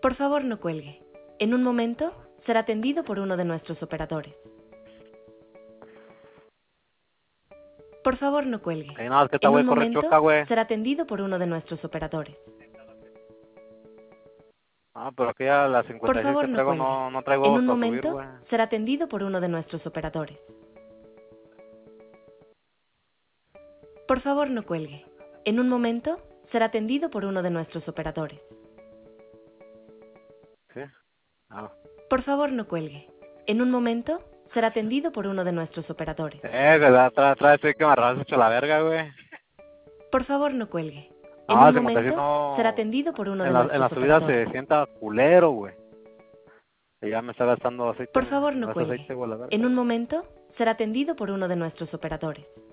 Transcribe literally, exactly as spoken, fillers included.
Por favor, no cuelgue. En un momento, será atendido por uno de nuestros operadores. Por favor, no cuelgue. Ahí no, es que esta En güey un corre momento, choca, güey. será atendido por uno de nuestros operadores. Ah, pero aquí a las Por cincuenta y seis favor, que no traigo cuelgue. no, no traigo En huevos un para subir, momento, güey. será atendido por uno de nuestros operadores. Por favor, no cuelgue. En un momento, será atendido por uno de nuestros operadores. Sí. Ah. Por favor, no cuelgue. En un momento, será atendido por uno de nuestros operadores. Eh, que la otra otra vez que me arrasas hecho la verga, güey. Por favor, no cuelgue. En No, un el cincuenta y seis momento, será no... atendido por uno de En la, en la nuestros subida operadores. se sienta culero, güey. Y ya me está gastando aceite, Por güey. favor, no No es cuelgue. aceite, güey, la verga, En un güey. momento, será atendido por uno de nuestros operadores.